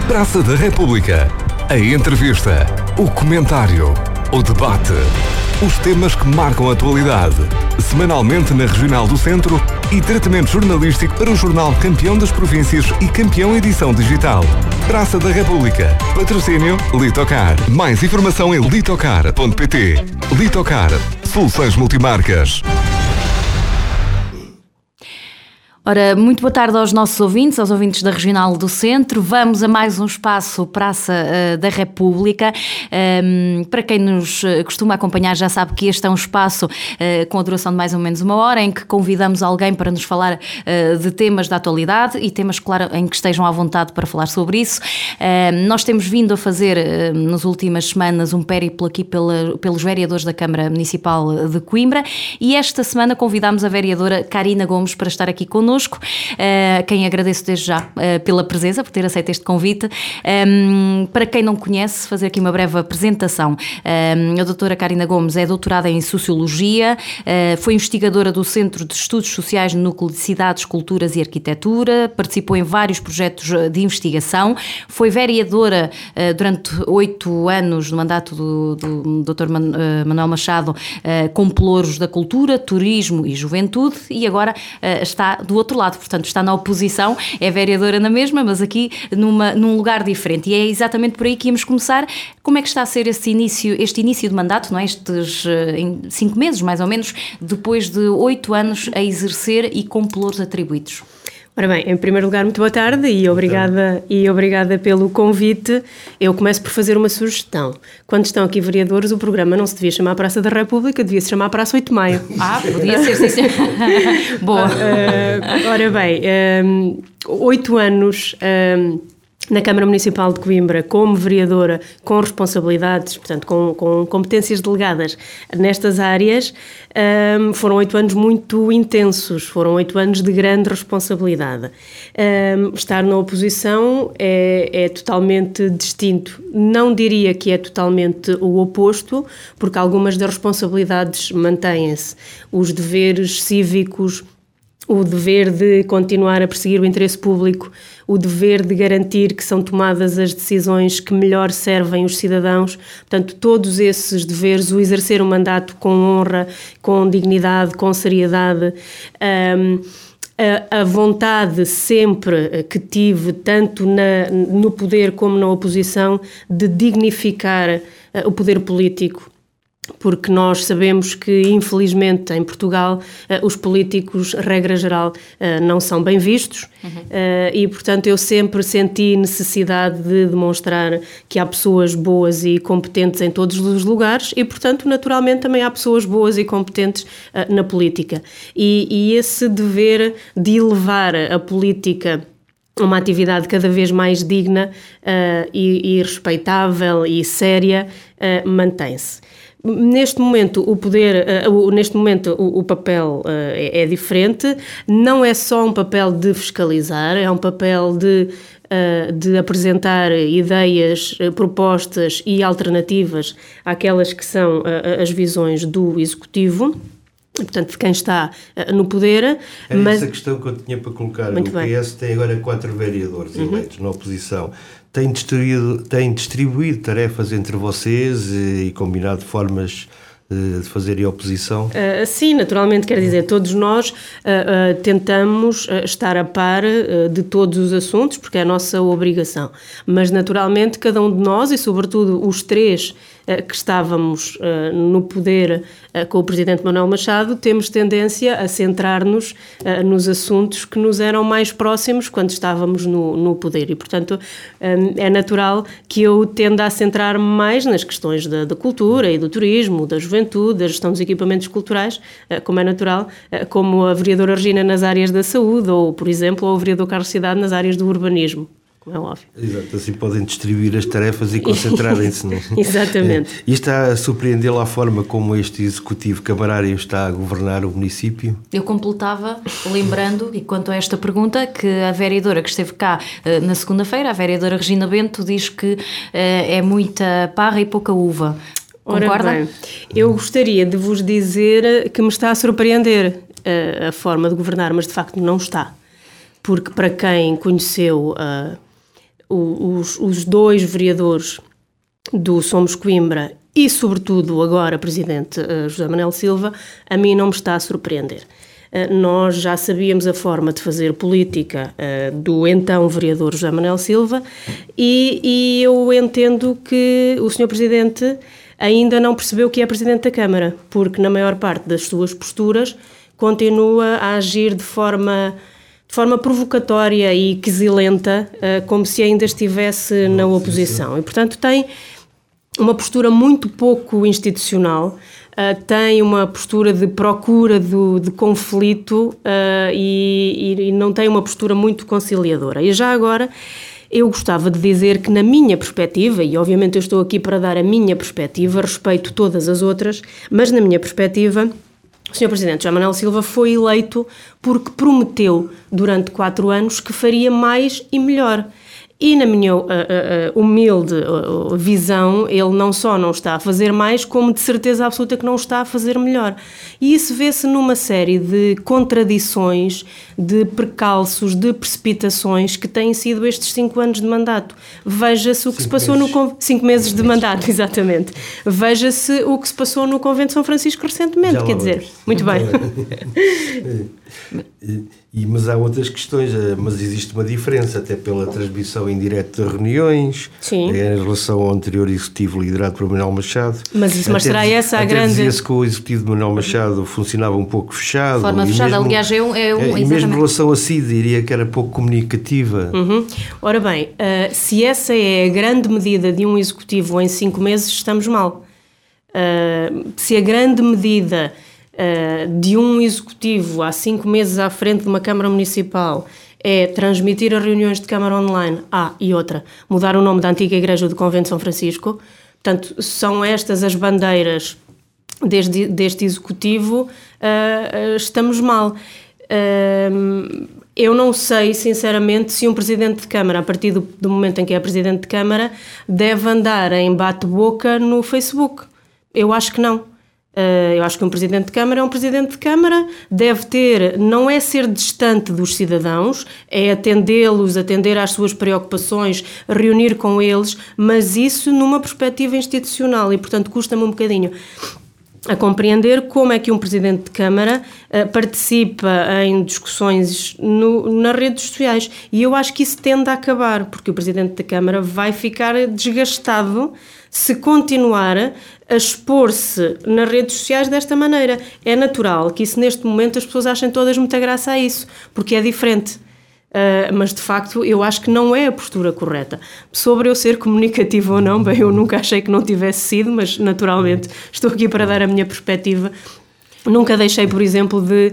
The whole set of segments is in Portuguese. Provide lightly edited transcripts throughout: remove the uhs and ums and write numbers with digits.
Praça da República. A entrevista, o comentário, o debate. Os temas que marcam a atualidade. Semanalmente na Regional do Centro e tratamento jornalístico para o jornal Campeão das Províncias e Campeão Edição Digital. Praça da República. Patrocínio Litocar. Mais informação em litocar.pt. Litocar. Soluções multimarcas. Ora, muito boa tarde aos nossos ouvintes, aos ouvintes da Regional do Centro. Vamos a mais um espaço Praça da República. Para quem nos costuma acompanhar já sabe que este é um espaço com a duração de mais ou menos 1 hora, em que convidamos alguém para nos falar de temas da atualidade e temas, claro, em que estejam à vontade para falar sobre isso. Nós temos vindo a fazer, nas últimas semanas, um périplo aqui pelos vereadores da Câmara Municipal de Coimbra e esta semana convidámos a vereadora Karina Gomes para estar aqui connosco. Quem agradeço desde já pela presença, por ter aceito este convite. Para quem não conhece, fazer aqui uma breve apresentação. A doutora Karina Gomes é doutorada em Sociologia, foi investigadora do Centro de Estudos Sociais no Núcleo de Cidades, Culturas e Arquitetura, participou em vários projetos de investigação, foi vereadora durante 8 anos no mandato do Dr. Manuel Machado com pelouros da cultura, turismo e juventude e agora está do outro lado, portanto está na oposição, é vereadora na mesma, mas aqui num lugar diferente. E é exatamente por aí que íamos começar. Como é que está a ser este início de mandato, não é? Estes 5 meses, mais ou menos, depois de 8 anos a exercer e com pelouros atribuídos? Ora bem, em primeiro lugar, muito boa tarde e obrigada pelo convite. Eu começo por fazer uma sugestão. Quando estão aqui vereadores, o programa não se devia chamar Praça da República, devia se chamar Praça 8 de Maio. Podia ser, sim. Boa. Ora bem, 8 anos... na Câmara Municipal de Coimbra, como vereadora, com responsabilidades, portanto, com competências delegadas nestas áreas, foram 8 anos muito intensos, foram 8 anos de grande responsabilidade. Estar na oposição é totalmente distinto. Não diria que é totalmente o oposto, porque algumas das responsabilidades mantêm-se. Os deveres cívicos, o dever de continuar a perseguir o interesse público, o dever de garantir que são tomadas as decisões que melhor servem os cidadãos. Portanto, todos esses deveres, o exercer um mandato com honra, com dignidade, com seriedade, a vontade sempre que tive, tanto no poder como na oposição, de dignificar o poder político. Porque nós sabemos que, infelizmente, em Portugal, os políticos, regra geral, não são bem vistos e, portanto, eu sempre senti necessidade de demonstrar que há pessoas boas e competentes em todos os lugares e, portanto, naturalmente, também há pessoas boas e competentes na política. E esse dever de elevar a política a uma atividade cada vez mais digna e respeitável e séria mantém-se. Neste momento o papel é diferente, não é só um papel de fiscalizar, é um papel de apresentar ideias, propostas e alternativas àquelas que são as visões do Executivo, portanto de quem está no poder. Era essa questão que eu tinha para colocar. O PS tem agora 4 vereadores eleitos na oposição. Tem distribuído tarefas entre vocês e combinado formas de fazerem oposição? Sim, naturalmente, quer dizer, todos nós tentamos estar a par de todos os assuntos, porque é a nossa obrigação. Mas, naturalmente, cada um de nós, e sobretudo os 3 que estávamos no poder com o Presidente Manuel Machado, temos tendência a centrar-nos nos assuntos que nos eram mais próximos quando estávamos no poder. E, portanto, é natural que eu tenda a centrar-me mais nas questões da cultura e do turismo, da juventude, da gestão dos equipamentos culturais, como é natural, como a vereadora Regina nas áreas da saúde ou, por exemplo, o vereador Carlos Cidade nas áreas do urbanismo. Como é óbvio. Exato, assim podem distribuir as tarefas e concentrarem-se. Exatamente. E está a surpreendê-la a forma como este executivo camarário está a governar o município? Eu completava, lembrando, e quanto a esta pergunta, que a vereadora que esteve cá na segunda-feira, a vereadora Regina Bento, diz que é muita parra e pouca uva. Concorda? Ora bem, eu gostaria de vos dizer que me está a surpreender a forma de governar, mas de facto não está. Porque para quem conheceu os 2 vereadores do Somos Coimbra e, sobretudo, agora Presidente José Manuel Silva, a mim não me está a surpreender. Nós já sabíamos a forma de fazer política do então vereador José Manuel Silva e eu entendo que o Sr. Presidente ainda não percebeu que é Presidente da Câmara, porque na maior parte das suas posturas continua a agir de forma provocatória e quesilenta, como se ainda estivesse na oposição. E, portanto, tem uma postura muito pouco institucional, tem uma postura de procura de conflito e não tem uma postura muito conciliadora. E já agora, eu gostava de dizer que na minha perspectiva, e obviamente eu estou aqui para dar a minha perspectiva, respeito todas as outras, mas na minha perspectiva, o Sr. Presidente José Manuel Silva foi eleito porque prometeu durante 4 anos que faria mais e melhor. E na minha humilde visão, ele não só não está a fazer mais, como de certeza absoluta que não está a fazer melhor. E isso vê-se numa série de contradições, de precalços, de precipitações que têm sido estes 5 anos de mandato. Veja-se o que se passou no... 5 meses de mandato, exatamente. Veja-se o que se passou no Convento de São Francisco recentemente, quer dizer. Muito bem. Mas há outras questões, mas existe uma diferença, até pela transmissão em direto de reuniões, em relação ao anterior executivo liderado por Manuel Machado. Mas será essa a grande... Dizia-se que o executivo de Manuel Machado funcionava um pouco fechado. Forma fechada, aliás, e mesmo em relação a si, diria que era pouco comunicativa. Ora bem, se essa é a grande medida de um executivo em 5 meses, estamos mal. Se a grande medida... de um executivo há 5 meses à frente de uma Câmara Municipal é transmitir as reuniões de Câmara online, e outra, mudar o nome da antiga Igreja do Convento de São Francisco. Portanto, são estas as bandeiras deste executivo, estamos mal. Eu não sei, sinceramente, se um Presidente de Câmara, a partir do momento em que é Presidente de Câmara, deve andar em bate-boca no Facebook. Eu acho que não. Eu acho que um Presidente de Câmara é um Presidente de Câmara, deve ter, não é ser distante dos cidadãos, é atendê-los, atender às suas preocupações, reunir com eles, mas isso numa perspectiva institucional e, portanto, custa-me um bocadinho a compreender como é que um Presidente de Câmara participa em discussões nas redes sociais. E eu acho que isso tende a acabar, porque o Presidente da Câmara vai ficar desgastado se continuar a expor-se nas redes sociais desta maneira. É natural que isso, neste momento, as pessoas achem todas muita graça a isso, porque é diferente. Mas, de facto, eu acho que não é a postura correta. Sobre eu ser comunicativa ou não, bem, eu nunca achei que não tivesse sido, mas, naturalmente, estou aqui para dar a minha perspectiva. Nunca deixei, por exemplo, de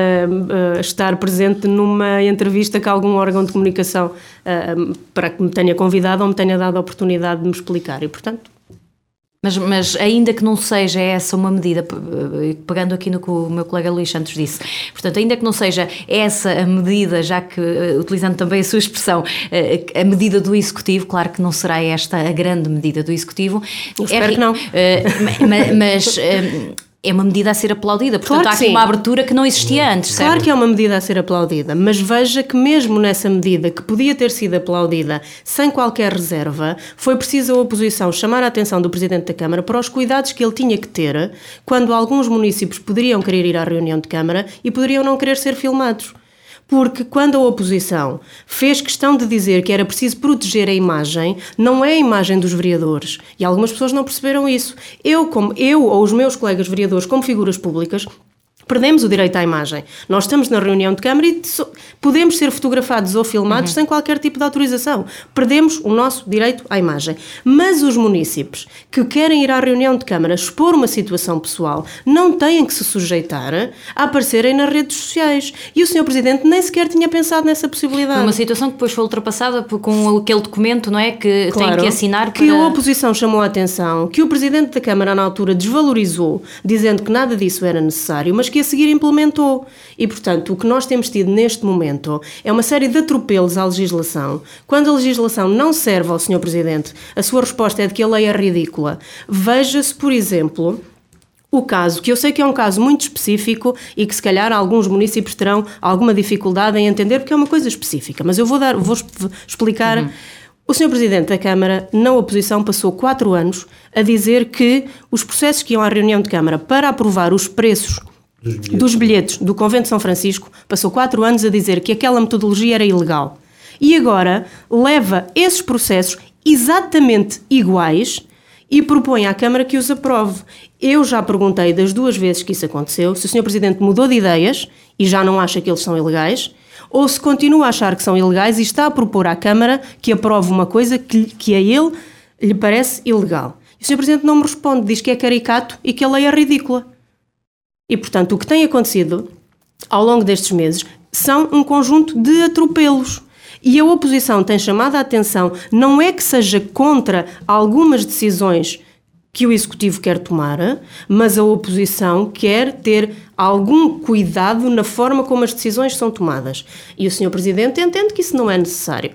estar presente numa entrevista que algum órgão de comunicação para que me tenha convidado ou me tenha dado a oportunidade de me explicar. E, portanto... Mas ainda que não seja essa uma medida, pegando aqui no que o meu colega Luís Santos disse, portanto, ainda que não seja essa a medida, já que, utilizando também a sua expressão, a medida do Executivo, claro que não será esta a grande medida do Executivo. Espero que não. Mas é uma medida a ser aplaudida, portanto claro há aqui uma abertura que não existia antes, certo? Claro que é uma medida a ser aplaudida, mas veja que mesmo nessa medida que podia ter sido aplaudida sem qualquer reserva, foi preciso a oposição chamar a atenção do Presidente da Câmara para os cuidados que ele tinha que ter quando alguns municípios poderiam querer ir à reunião de Câmara e poderiam não querer ser filmados. Porque quando a oposição fez questão de dizer que era preciso proteger a imagem, não é a imagem dos vereadores. E algumas pessoas não perceberam isso. Eu ou os meus colegas vereadores, como figuras públicas, perdemos o direito à imagem. Nós estamos na reunião de Câmara e podemos ser fotografados ou filmados sem qualquer tipo de autorização. Perdemos o nosso direito à imagem. Mas os munícipes que querem ir à reunião de Câmara expor uma situação pessoal não têm que se sujeitar a aparecerem nas redes sociais. E o Sr. Presidente nem sequer tinha pensado nessa possibilidade. Uma situação que depois foi ultrapassada com aquele documento, não é? Que claro, tem que assinar para... Que a oposição chamou a atenção, que o Presidente da Câmara na altura desvalorizou, dizendo que nada disso era necessário, mas que a seguir implementou. E, portanto, o que nós temos tido neste momento é uma série de atropelos à legislação. Quando a legislação não serve ao Sr. Presidente, a sua resposta é de que a lei é ridícula. Veja-se, por exemplo, o caso, que eu sei que é um caso muito específico e que se calhar alguns municípios terão alguma dificuldade em entender porque é uma coisa específica, mas eu vou explicar O Sr. Presidente da Câmara, na oposição, passou 4 anos a dizer que os processos que iam à reunião de Câmara para aprovar os preços dos bilhetes do Convento de São Francisco, passou 4 anos a dizer que aquela metodologia era ilegal. E agora leva esses processos exatamente iguais e propõe à Câmara que os aprove. Eu já perguntei das 2 vezes que isso aconteceu se o Sr. Presidente mudou de ideias e já não acha que eles são ilegais, ou se continua a achar que são ilegais e está a propor à Câmara que aprove uma coisa que a ele lhe parece ilegal. E o Sr. Presidente não me responde, diz que é caricato e que a lei é ridícula. E, portanto, o que tem acontecido ao longo destes meses são um conjunto de atropelos. E a oposição tem chamado a atenção, não é que seja contra algumas decisões que o Executivo quer tomar, mas a oposição quer ter algum cuidado na forma como as decisões são tomadas. E o Sr. Presidente entende que isso não é necessário.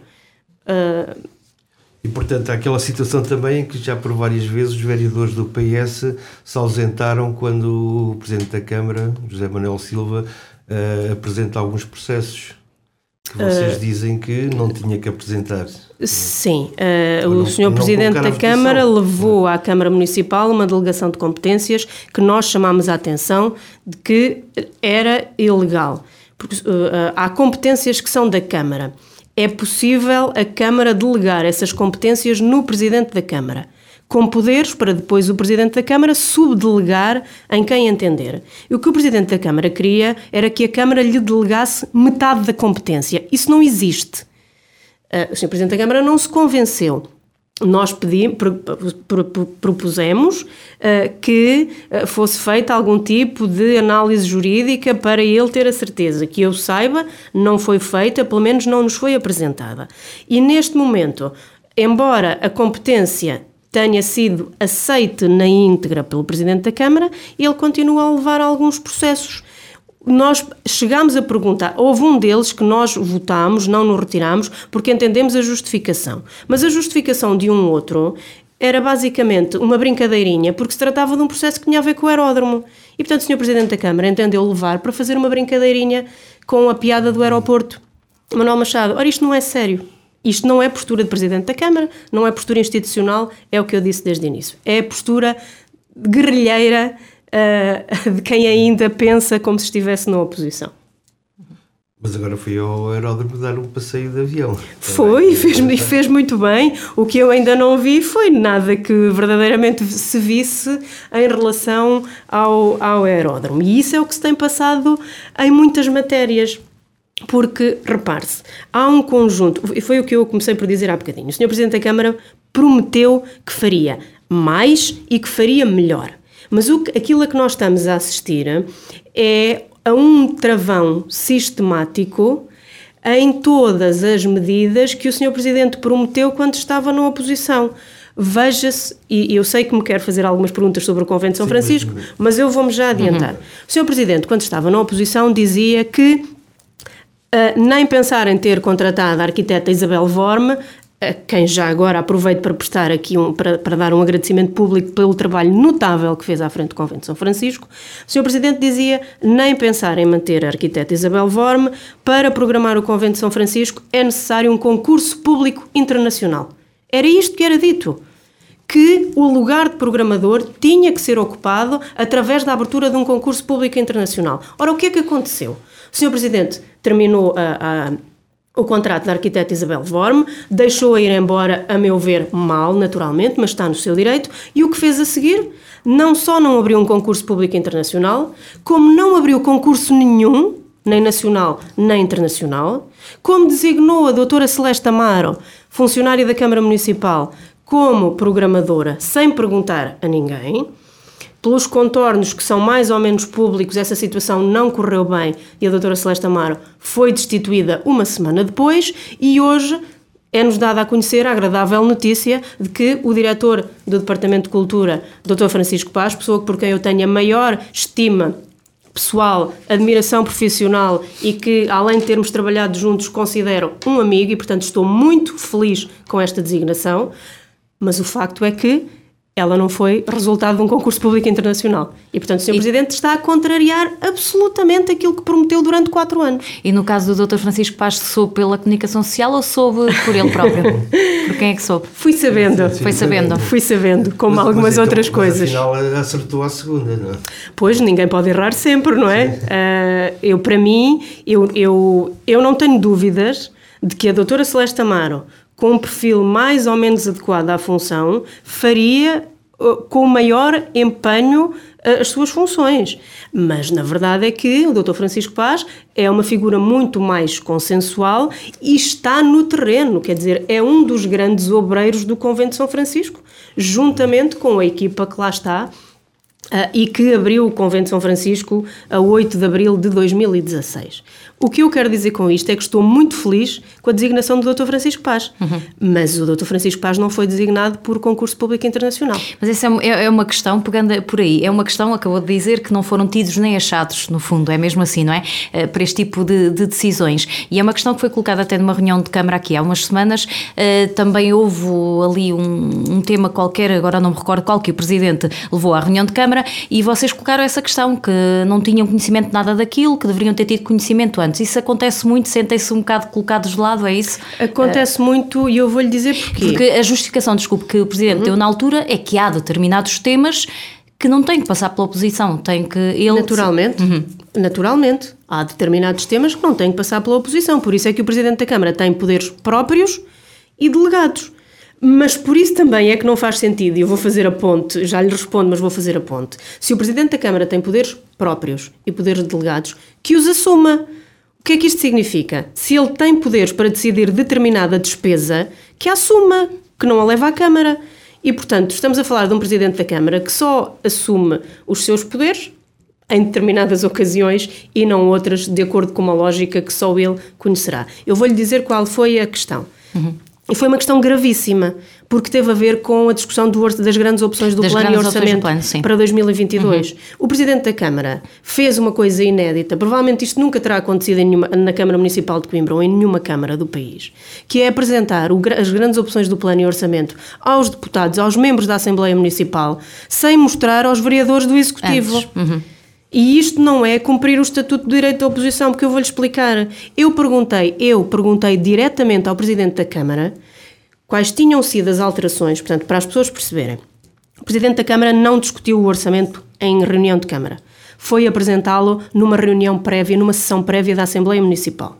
E, portanto, há aquela situação também em que já por várias vezes os vereadores do PS se ausentaram quando o Presidente da Câmara, José Manuel Silva, apresenta alguns processos que vocês dizem que não tinha que apresentar. Sim, o Sr. Presidente da Câmara levou à Câmara Municipal uma delegação de competências que nós chamámos a atenção de que era ilegal. Porque há competências que são da Câmara. É possível a Câmara delegar essas competências no Presidente da Câmara, com poderes para depois o Presidente da Câmara subdelegar em quem entender. E o que o Presidente da Câmara queria era que a Câmara lhe delegasse metade da competência. Isso não existe. O Sr. Presidente da Câmara não se convenceu. Nós propusemos que fosse feita algum tipo de análise jurídica para ele ter a certeza. Que eu saiba, não foi feita, pelo menos não nos foi apresentada. E neste momento, embora a competência tenha sido aceite na íntegra pelo Presidente da Câmara, ele continua a levar alguns processos. Nós chegámos a perguntar, houve um deles que nós votámos, não nos retirámos, porque entendemos a justificação. Mas a justificação de um outro era basicamente uma brincadeirinha, porque se tratava de um processo que tinha a ver com o aeródromo. E, portanto, o Sr. Presidente da Câmara entendeu levar para fazer uma brincadeirinha com a piada do aeroporto. Manuel Machado, ora, isto não é sério. Isto não é postura de Presidente da Câmara, não é postura institucional, é o que eu disse desde o início. É a postura guerrilheira de quem ainda pensa como se estivesse na oposição. Mas agora fui ao aeródromo dar um passeio de avião. Foi, fez muito bem. O que eu ainda não vi foi nada que verdadeiramente se visse em relação ao aeródromo. E isso é o que se tem passado em muitas matérias. Porque, repare-se, há um conjunto, e foi o que eu comecei por dizer há bocadinho, o Sr. Presidente da Câmara prometeu que faria mais e que faria melhor. Mas aquilo a que nós estamos a assistir é a um travão sistemático em todas as medidas que o Sr. Presidente prometeu quando estava na oposição. Veja-se, e eu sei que me quer fazer algumas perguntas sobre o Convento de São Francisco, mas eu vou-me já adiantar. O Sr. Presidente, quando estava na oposição, dizia que nem pensar em ter contratado a arquiteta Isabel Worm, a quem já agora aproveito para prestar aqui para dar um agradecimento público pelo trabalho notável que fez à frente do Convento de São Francisco. O Sr. Presidente dizia nem pensar em manter a arquiteta Isabel Worm, para programar o Convento de São Francisco é necessário um concurso público internacional. Era isto que era dito, que o lugar de programador tinha que ser ocupado através da abertura de um concurso público internacional. Ora, o que é que aconteceu? O Sr. Presidente terminou o contrato da arquiteta Isabel Worm, deixou-a ir embora, a meu ver, mal, naturalmente, mas está no seu direito, e o que fez a seguir? Não só não abriu um concurso público internacional, como não abriu concurso nenhum, nem nacional, nem internacional, como designou a doutora Celeste Amaro, funcionária da Câmara Municipal, como programadora, sem perguntar a ninguém. Pelos contornos que são mais ou menos públicos, essa situação não correu bem e a doutora Celeste Amaro foi destituída uma semana depois e hoje é-nos dada a conhecer a agradável notícia de que o diretor do Departamento de Cultura, Dr. Francisco Paz, pessoa por quem eu tenho a maior estima pessoal, admiração profissional e que, além de termos trabalhado juntos, considero um amigo e, portanto, estou muito feliz com esta designação, mas o facto é que ela não foi resultado de um concurso público internacional. E, portanto, o Sr. Presidente está a contrariar absolutamente aquilo que prometeu durante 4 anos. E no caso do Dr. Francisco Paz, soube pela comunicação social ou soube por ele próprio? Porque Quem é que soube? Fui sabendo. Foi sabendo. Fui sabendo, como algumas então, outras coisas. Afinal, acertou a segunda, não é? Pois, ninguém pode errar sempre, não é? Para mim, eu não tenho dúvidas de que a doutora Celeste Amaro, com um perfil mais ou menos adequado à função, faria com maior empenho as suas funções. Mas, na verdade, é que o Dr. Francisco Paz é uma figura muito mais consensual e está no terreno, quer dizer, é um dos grandes obreiros do Convento de São Francisco, juntamente com a equipa que lá está, e que abriu o Convento de São Francisco a 8 de abril de 2016. O que eu quero dizer com isto é que estou muito feliz com a designação do Dr. Francisco Paz, mas o Dr. Francisco Paz não foi designado por concurso público internacional. Mas essa é uma questão, pegando por aí, é uma questão, acabou de dizer, que não foram tidos nem achados, no fundo, é mesmo assim, não é? Para este tipo de decisões. E é uma questão que foi colocada até numa reunião de Câmara aqui há umas semanas. Também houve ali um tema qualquer, agora não me recordo qual, que o Presidente levou à reunião de Câmara e vocês colocaram essa questão, que não tinham conhecimento de nada daquilo, que deveriam ter tido conhecimento antes. Isso acontece muito, sentem-se um bocado colocados de lado, é isso? Acontece muito e eu vou-lhe dizer porquê. Porque a justificação, desculpe, que o Presidente deu na altura é que há determinados temas que não têm que passar pela oposição, tem que ele... Naturalmente. Há determinados temas que não têm que passar pela oposição, por isso é que o Presidente da Câmara tem poderes próprios e delegados. Mas por isso também é que não faz sentido, e eu vou fazer a ponte, já lhe respondo, mas vou fazer a ponte. Se o Presidente da Câmara tem poderes próprios e poderes delegados, que os assuma. O que é que isto significa? Se ele tem poderes para decidir determinada despesa, que a assuma, que não a leva à Câmara. E, portanto, estamos a falar de um Presidente da Câmara que só assume os seus poderes em determinadas ocasiões e não outras, de acordo com uma lógica que só ele conhecerá. Eu vou-lhe dizer qual foi a questão. E foi uma questão gravíssima, porque teve a ver com a discussão das grandes opções do plano e orçamento para 2022. O Presidente da Câmara fez uma coisa inédita, provavelmente isto nunca terá acontecido na Câmara Municipal de Coimbra ou em nenhuma Câmara do país, que é apresentar as grandes opções do plano e orçamento aos deputados, aos membros da Assembleia Municipal, sem mostrar aos vereadores do Executivo. E isto não é cumprir o Estatuto de Direito da Oposição, porque eu vou-lhe explicar. Eu perguntei diretamente ao Presidente da Câmara quais tinham sido as alterações, portanto, para as pessoas perceberem. O Presidente da Câmara não discutiu o orçamento em reunião de Câmara. Foi apresentá-lo numa reunião prévia, numa sessão prévia da Assembleia Municipal.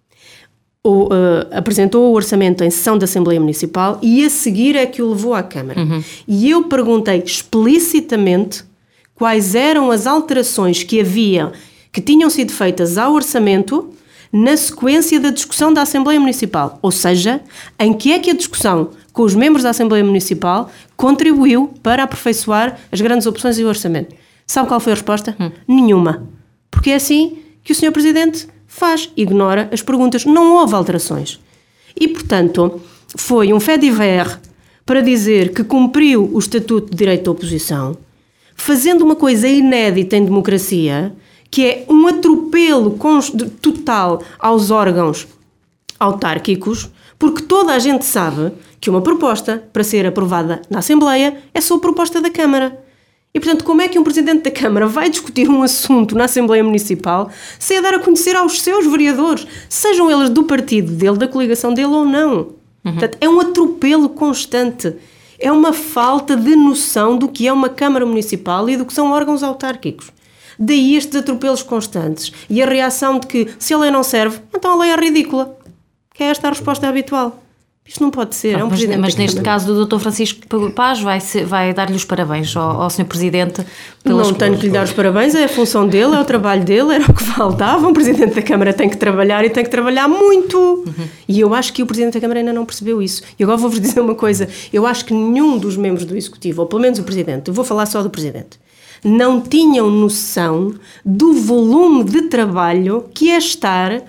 Apresentou o orçamento em sessão da Assembleia Municipal e a seguir é que o levou à Câmara. E eu perguntei explicitamente quais eram as alterações que tinham sido feitas ao orçamento na sequência da discussão da Assembleia Municipal. Ou seja, em que é que a discussão com os membros da Assembleia Municipal contribuiu para aperfeiçoar as grandes opções e o orçamento. Sabe qual foi a resposta? Nenhuma. Porque é assim que o Sr. Presidente ignora as perguntas. Não houve alterações. E, portanto, foi um fait divers para dizer que cumpriu o Estatuto de Direito da Oposição, fazendo uma coisa inédita em democracia, que é um atropelo total aos órgãos autárquicos, porque toda a gente sabe que uma proposta, para ser aprovada na Assembleia, é só a proposta da Câmara. E, portanto, como é que um Presidente da Câmara vai discutir um assunto na Assembleia Municipal sem a dar a conhecer aos seus vereadores, sejam eles do partido dele, da coligação dele ou não? Portanto, é um atropelo constante. É uma falta de noção do que é uma Câmara Municipal e do que são órgãos autárquicos. Daí estes atropelos constantes. E a reação de que, se a lei não serve, então a lei é ridícula. Que é esta a resposta habitual. Isto não pode ser. É um Presidente mas neste caso do Dr. Francisco Paz vai dar-lhe os parabéns ao Sr. Presidente. Não tenho que lhe dar os parabéns, é a função dele, é o trabalho dele, era o que faltava. Um Presidente da Câmara tem que trabalhar e tem que trabalhar muito. E eu acho que o Presidente da Câmara ainda não percebeu isso. E agora vou-vos dizer uma coisa. Eu acho que nenhum dos membros do Executivo, ou pelo menos o Presidente, eu vou falar só do Presidente, não tinham noção do volume de trabalho que é estar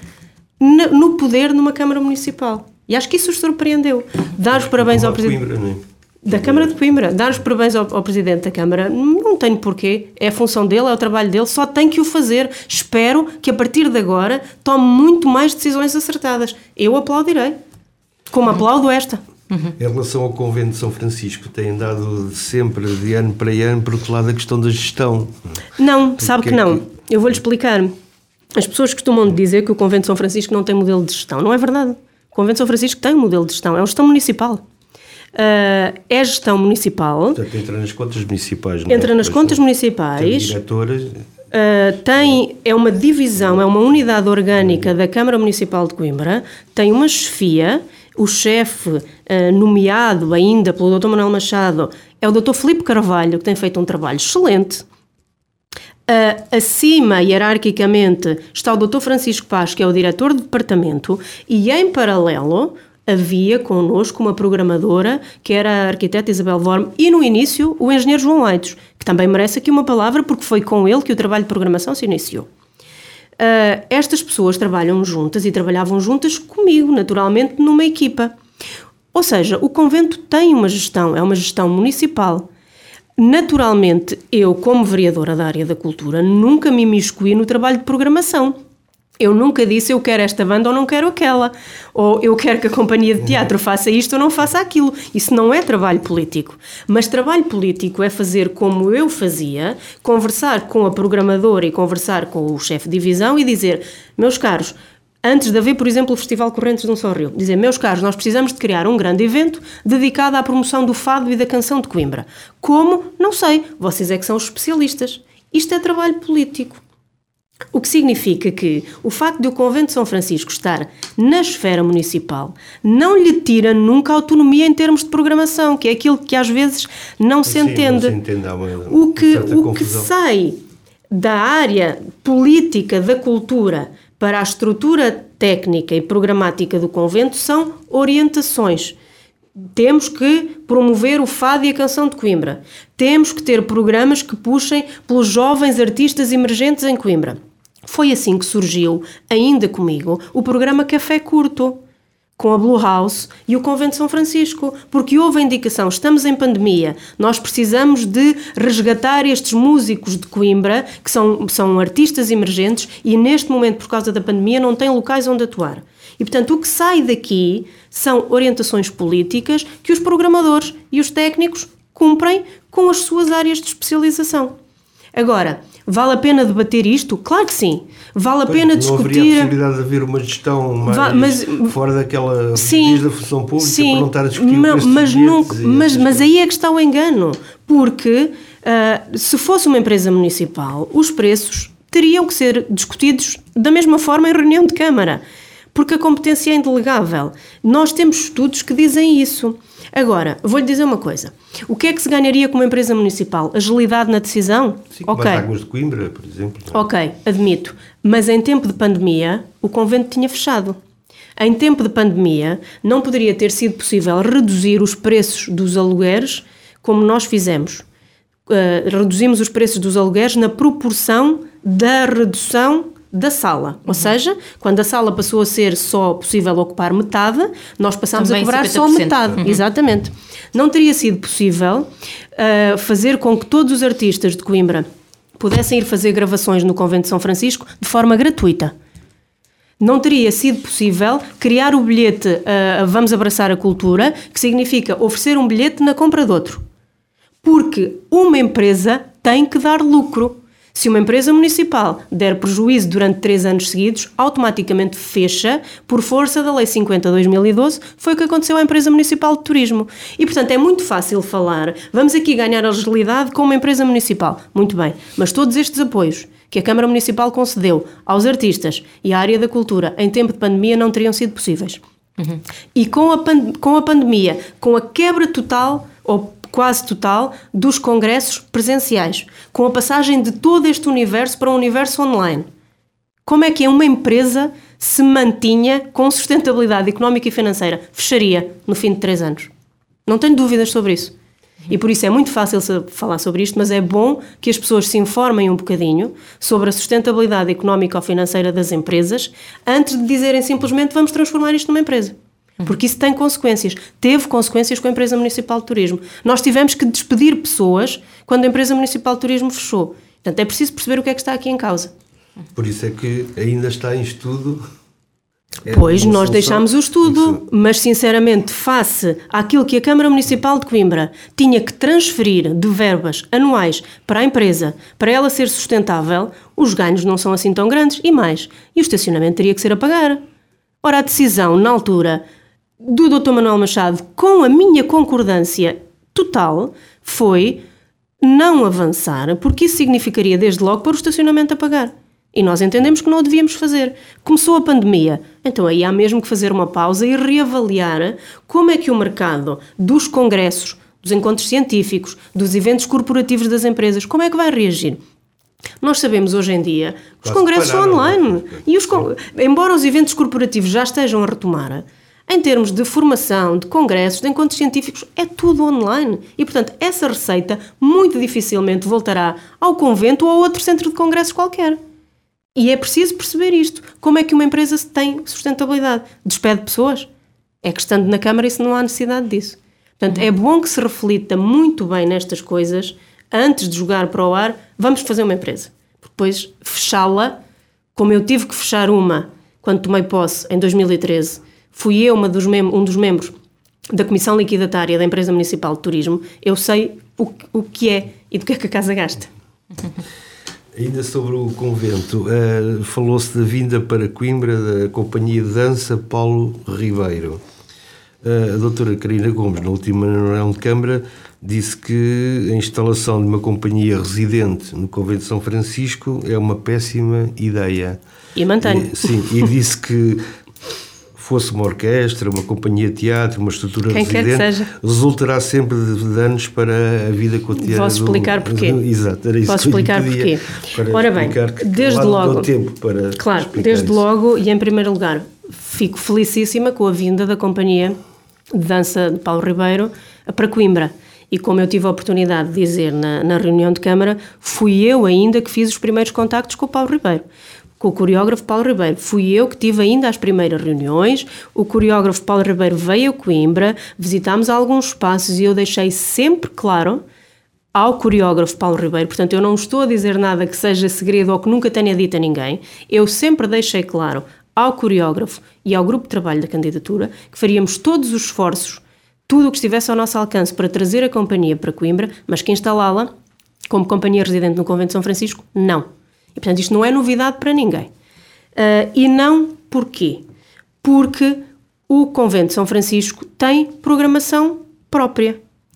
no poder numa Câmara Municipal. E acho que isso os surpreendeu. Dar os parabéns ao Presidente da Câmara de Coimbra, dar os parabéns ao Presidente da Câmara, não tenho porquê, é a função dele, é o trabalho dele, só tem que o fazer. Espero que a partir de agora tome muito mais decisões acertadas. Eu aplaudirei, como aplaudo esta. Em relação ao Convento de São Francisco, tem andado sempre, de ano para ano, por outro lado, a questão da gestão. Não, sabe que não. Eu vou-lhe explicar. As pessoas costumam dizer que o Convento de São Francisco não tem modelo de gestão. Não é verdade. O Convento de São Francisco tem um modelo de gestão, é uma gestão municipal. é gestão municipal. Portanto, entra nas contas municipais. Entra nas contas municipais. Tem diretoras. É uma divisão, é uma unidade orgânica da Câmara Municipal de Coimbra, tem uma chefia, o chefe nomeado ainda pelo Dr. Manuel Machado é o Dr. Filipe Carvalho, que tem feito um trabalho excelente. Acima, hierarquicamente, está o Dr. Francisco Paz, que é o diretor de departamento, e em paralelo havia connosco uma programadora, que era a arquiteta Isabel Worm, e no início o engenheiro João Aitos, que também merece aqui uma palavra, porque foi com ele que o trabalho de programação se iniciou. Estas pessoas trabalham juntas e trabalhavam juntas comigo, naturalmente, numa equipa. Ou seja, o convento tem uma gestão, é uma gestão municipal. Naturalmente, eu, como vereadora da área da cultura, nunca me imiscuí no trabalho de programação. Eu nunca disse eu quero esta banda ou não quero aquela, ou eu quero que a companhia de teatro faça isto ou não faça aquilo. Isso não é trabalho político. Mas trabalho político é fazer como eu fazia, conversar com a programadora e conversar com o chefe de divisão e dizer, meus caros, antes de haver, por exemplo, o Festival Correntes de um Só Rio, dizer, meus caros, nós precisamos de criar um grande evento dedicado à promoção do fado e da canção de Coimbra. Como? Não sei. Vocês é que são os especialistas. Isto é trabalho político. O que significa que o facto de o Convento de São Francisco estar na esfera municipal não lhe tira nunca a autonomia em termos de programação, que é aquilo que às vezes não se entende. O que sai da área política da cultura para a estrutura técnica e programática do convento são orientações. Temos que promover o fado e a canção de Coimbra. Temos que ter programas que puxem pelos jovens artistas emergentes em Coimbra. Foi assim que surgiu, ainda comigo, o programa Café Curto, com a Blue House e o Convento de São Francisco, porque houve a indicação, estamos em pandemia, nós precisamos de resgatar estes músicos de Coimbra, que são artistas emergentes e neste momento, por causa da pandemia, não têm locais onde atuar. E, portanto, o que sai daqui são orientações políticas que os programadores e os técnicos cumprem com as suas áreas de especialização. Agora, vale a pena debater isto? Claro que sim. Vale a pena discutir... Não haveria a possibilidade de haver uma gestão mais fora daquela da função pública para não estar a discutir mas aí é que está o engano. Porque se fosse uma empresa municipal, os preços teriam que ser discutidos da mesma forma em reunião de Câmara. Porque a competência é indelegável. Nós temos estudos que dizem isso. Agora, vou-lhe dizer uma coisa. O que é que se ganharia com uma empresa municipal? Agilidade na decisão? Sim, como as Águas de Coimbra, por exemplo. Ok, admito. Mas em tempo de pandemia, o convento tinha fechado. Em tempo de pandemia, não poderia ter sido possível reduzir os preços dos alugueres como nós fizemos. Reduzimos os preços dos alugueres na proporção da redução da sala. Ou seja, quando a sala passou a ser só possível ocupar metade, nós passámos também a cobrar 50%. Só metade. Exatamente. Não teria sido possível fazer com que todos os artistas de Coimbra pudessem ir fazer gravações no Convento de São Francisco de forma gratuita. Não teria sido possível criar o bilhete Vamos Abraçar a Cultura, que significa oferecer um bilhete na compra de outro. Porque uma empresa tem que dar lucro. Se uma empresa municipal der prejuízo durante 3 anos seguidos, automaticamente fecha por força da Lei 50/2012, foi o que aconteceu à empresa municipal de turismo. E, portanto, é muito fácil falar, vamos aqui ganhar agilidade com uma empresa municipal. Muito bem, mas todos estes apoios que a Câmara Municipal concedeu aos artistas e à área da cultura em tempo de pandemia não teriam sido possíveis. E com a pandemia, com a quebra total, ou quase total, dos congressos presenciais, com a passagem de todo este universo para um universo online. Como é que uma empresa se mantinha com sustentabilidade económica e financeira? Fecharia no fim de 3 anos. Não tenho dúvidas sobre isso. E por isso é muito fácil falar sobre isto, mas é bom que as pessoas se informem um bocadinho sobre a sustentabilidade económica ou financeira das empresas antes de dizerem simplesmente vamos transformar isto numa empresa. Porque isso tem consequências. Teve consequências com a empresa municipal de turismo. Nós tivemos que despedir pessoas quando a empresa municipal de turismo fechou. Portanto, é preciso perceber o que é que está aqui em causa. Por isso é que ainda está em estudo. Pois, nós deixámos o estudo, mas sinceramente, face àquilo que a Câmara Municipal de Coimbra tinha que transferir de verbas anuais para a empresa, para ela ser sustentável, os ganhos não são assim tão grandes e mais. E o estacionamento teria que ser a pagar. Ora, a decisão, na altura, do Dr. Manuel Machado, com a minha concordância total, foi não avançar, porque isso significaria desde logo pôr o estacionamento a pagar. E nós entendemos que não o devíamos fazer. Começou a pandemia, então aí há mesmo que fazer uma pausa e reavaliar como é que o mercado dos congressos, dos encontros científicos, dos eventos corporativos das empresas, como é que vai reagir? Nós sabemos hoje em dia que os congressos são online. E embora os eventos corporativos já estejam a retomar, em termos de formação, de congressos, de encontros científicos, é tudo online. E, portanto, essa receita muito dificilmente voltará ao convento ou a outro centro de congressos qualquer. E é preciso perceber isto. Como é que uma empresa tem sustentabilidade? Despede pessoas? É que estando na Câmara isso não há necessidade disso. Portanto, é bom que se reflita muito bem nestas coisas antes de jogar para o ar. Vamos fazer uma empresa. Depois, fechá-la, como eu tive que fechar uma quando tomei posse em 2013, fui eu um dos membros da Comissão Liquidatária da Empresa Municipal de Turismo, eu sei o que é e do que é que a casa gasta. Ainda sobre o convento, falou-se da vinda para Coimbra da Companhia de Dança Paulo Ribeiro. A doutora Carina Gomes, na última reunião de Câmara, disse que a instalação de uma companhia residente no Convento de São Francisco é uma péssima ideia. E mantenho. Sim, e disse que fosse uma orquestra, uma companhia de teatro, uma estrutura residente, resultará sempre de danos para a vida cotidiana. Posso explicar porquê? Exato, era isso. Posso explicar porquê? Ora bem, desde logo, claro, desde logo, e em primeiro lugar, fico felicíssima com a vinda da Companhia de Dança de Paulo Ribeiro para Coimbra. E como eu tive a oportunidade de dizer na reunião de Câmara, fui eu ainda que fiz os primeiros contactos com o Paulo Ribeiro. Com o coreógrafo Paulo Ribeiro. Fui eu que tive ainda as primeiras reuniões, o coreógrafo Paulo Ribeiro veio a Coimbra, visitámos alguns espaços e eu deixei sempre claro ao coreógrafo Paulo Ribeiro, portanto eu não estou a dizer nada que seja segredo ou que nunca tenha dito a ninguém, eu sempre deixei claro ao coreógrafo e ao grupo de trabalho da candidatura que faríamos todos os esforços, tudo o que estivesse ao nosso alcance para trazer a companhia para Coimbra, mas que instalá-la como companhia residente no Convento de São Francisco, não. E, portanto, isto não é novidade para ninguém. E não porquê? Porque o Convento de São Francisco tem programação própria.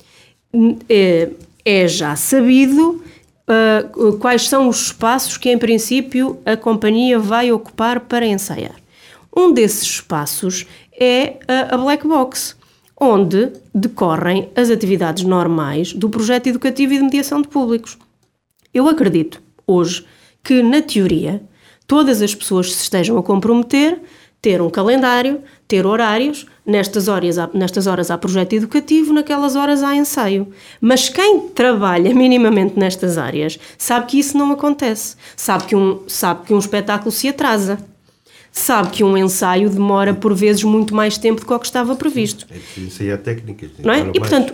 É já sabido quais são os espaços que, em princípio, a companhia vai ocupar para ensaiar. Um desses espaços é a Black Box, onde decorrem as atividades normais do projeto educativo e de mediação de públicos. Eu acredito, hoje, que, na teoria, todas as pessoas se estejam a comprometer, ter um calendário, ter horários, nestas horas há projeto educativo, naquelas horas há ensaio. Mas quem trabalha minimamente nestas áreas sabe que isso não acontece. Sabe que um espetáculo se atrasa. Sabe que um ensaio demora, por vezes, muito mais tempo do que o que estava previsto. Isso aí é técnica. Não é? E, portanto,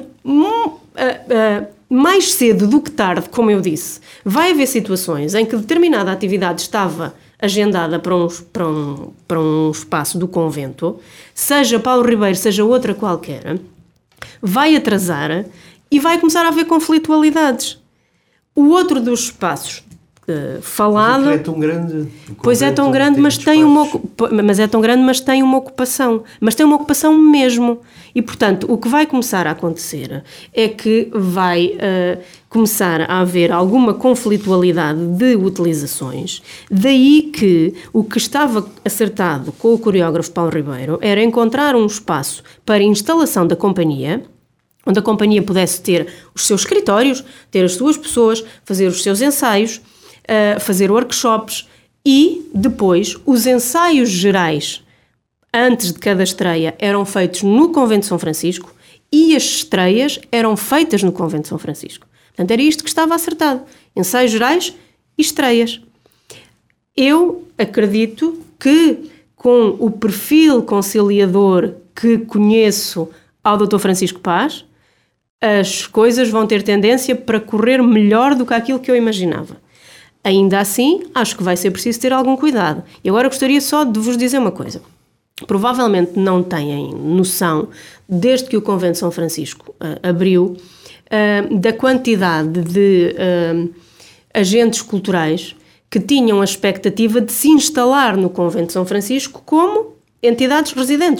mais cedo do que tarde, como eu disse, vai haver situações em que determinada atividade estava agendada para um espaço do convento, seja Paulo Ribeiro, seja outra qualquer, vai atrasar e vai começar a haver conflitualidades. O outro dos espaços falado... Mas é tão grande... Pois é tão grande, mas tem uma ocupação. Mas tem uma ocupação mesmo. E, portanto, o que vai começar a acontecer é que vai começar a haver alguma conflitualidade de utilizações. Daí que o que estava acertado com o coreógrafo Paulo Ribeiro era encontrar um espaço para instalação da companhia, onde a companhia pudesse ter os seus escritórios, ter as suas pessoas, fazer os seus ensaios, fazer workshops e depois os ensaios gerais antes de cada estreia eram feitos no Convento de São Francisco e as estreias eram feitas no Convento de São Francisco. Portanto, era isto que estava acertado. Ensaios gerais e estreias. Eu acredito que com o perfil conciliador que conheço ao Dr. Francisco Paz, as coisas vão ter tendência para correr melhor do que aquilo que eu imaginava. Ainda assim, acho que vai ser preciso ter algum cuidado. E agora gostaria só de vos dizer uma coisa. Provavelmente não têm noção, desde que o Convento de São Francisco abriu, da quantidade de agentes culturais que tinham a expectativa de se instalar no Convento de São Francisco como entidades residentes.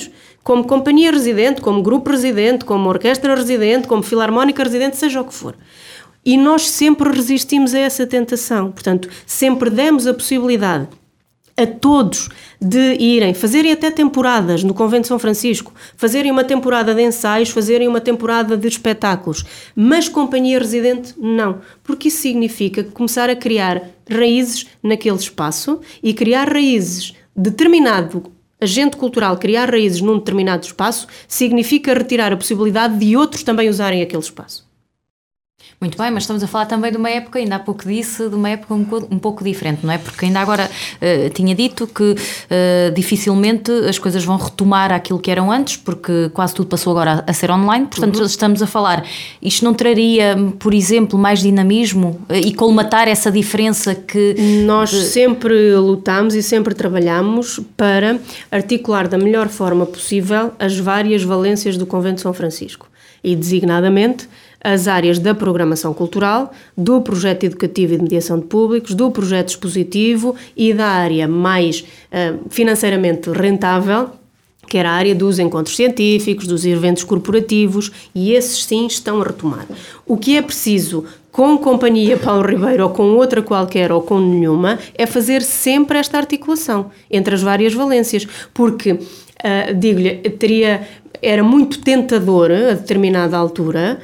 como companhia residente, como grupo residente, como orquestra residente, como filarmónica residente, seja o que for. E nós sempre resistimos a essa tentação, portanto, sempre demos a possibilidade a todos de irem, fazerem até temporadas no Convento de São Francisco, fazerem uma temporada de ensaios, fazerem uma temporada de espetáculos, mas companhia residente não, porque isso significa começar a criar raízes naquele espaço e criar raízes, determinado agente cultural criar raízes num determinado espaço significa retirar a possibilidade de outros também usarem aquele espaço. Muito bem, mas estamos a falar também de uma época, ainda há pouco disse, de uma época um pouco diferente, não é? Porque ainda agora tinha dito que dificilmente as coisas vão retomar aquilo que eram antes, porque quase tudo passou agora a ser online, portanto estamos a falar, isto não traria, por exemplo, mais dinamismo e colmatar essa diferença que... Nós sempre lutamos e sempre trabalhamos para articular da melhor forma possível as várias valências do Convento de São Francisco e, designadamente, as áreas da programação cultural, do projeto educativo e de mediação de públicos, do projeto expositivo e da área mais financeiramente rentável, que era a área dos encontros científicos, dos eventos corporativos, e esses sim estão a retomar. O que é preciso com Companhia Paulo Ribeiro ou com outra qualquer ou com nenhuma é fazer sempre esta articulação entre as várias valências, porque, digo-lhe, era muito tentador a determinada altura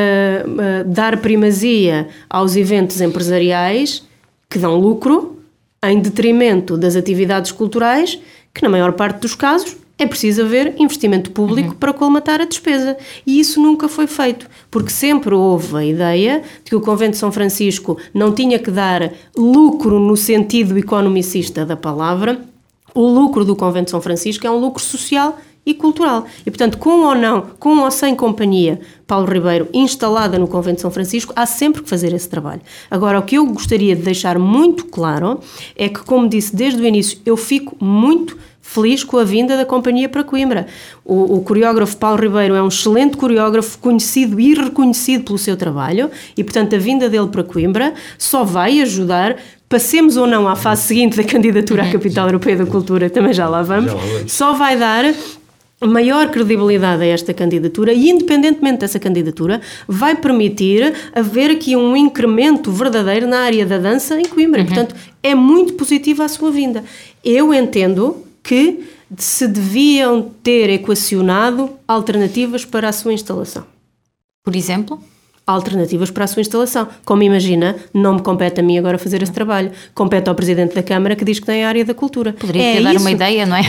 dar primazia aos eventos empresariais que dão lucro em detrimento das atividades culturais, que na maior parte dos casos é preciso haver investimento público para colmatar a despesa. E isso nunca foi feito, porque sempre houve a ideia de que o Convento de São Francisco não tinha que dar lucro no sentido economicista da palavra. O lucro do Convento de São Francisco é um lucro social e cultural. E, portanto, com ou sem companhia Paulo Ribeiro instalada no Convento de São Francisco, há sempre que fazer esse trabalho. Agora, o que eu gostaria de deixar muito claro é que, como disse desde o início, eu fico muito feliz com a vinda da companhia para Coimbra. O coreógrafo Paulo Ribeiro é um excelente coreógrafo, conhecido e reconhecido pelo seu trabalho, e, portanto, a vinda dele para Coimbra só vai ajudar, passemos ou não à fase seguinte da candidatura à Capital Europeia da Cultura, também já lá vamos, só vai dar maior credibilidade a esta candidatura e, independentemente dessa candidatura, vai permitir haver aqui um incremento verdadeiro na área da dança em Coimbra. Portanto, é muito positiva a sua vinda. Eu entendo que se deviam ter equacionado alternativas para a sua instalação. Por exemplo? Alternativas para a sua instalação. Como imagina, não me compete a mim agora fazer esse trabalho. Compete ao Presidente da Câmara, que diz que tem a área da cultura. Poderia dar uma ideia, não é?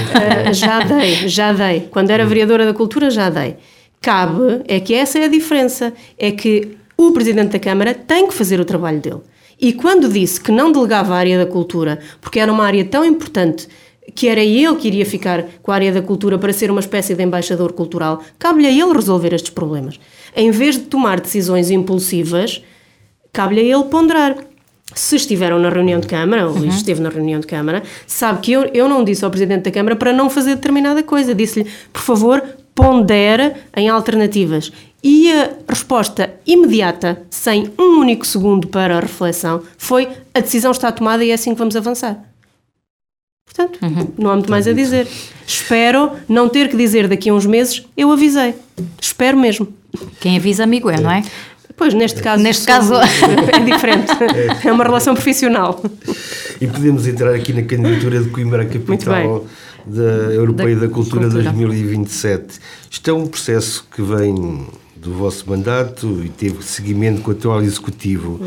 Já dei. Quando era vereadora da cultura, já dei. Cabe, é que essa é a diferença. É que o Presidente da Câmara tem que fazer o trabalho dele. E quando disse que não delegava a área da cultura, porque era uma área tão importante, que era ele que iria ficar com a área da cultura para ser uma espécie de embaixador cultural, cabe-lhe a ele resolver estes problemas. Em vez de tomar decisões impulsivas, cabe-lhe a ele ponderar. Se estiveram na reunião de Câmara, o Luís esteve na reunião de Câmara, sabe que eu não disse ao Presidente da Câmara para não fazer determinada coisa. Disse-lhe, por favor, pondere em alternativas. E a resposta imediata, sem um único segundo para a reflexão, foi: a decisão está tomada e é assim que vamos avançar. Portanto, não há muito mais a dizer. Espero não ter que dizer daqui a uns meses, eu avisei. Espero mesmo. Quem avisa, amigo é, não é? Pois, neste caso é diferente. É uma relação profissional. E podemos entrar aqui na candidatura de Coimbra à Capital da Europeia da Cultura 2027. Isto é um processo que vem do vosso mandato e teve seguimento com o atual Executivo.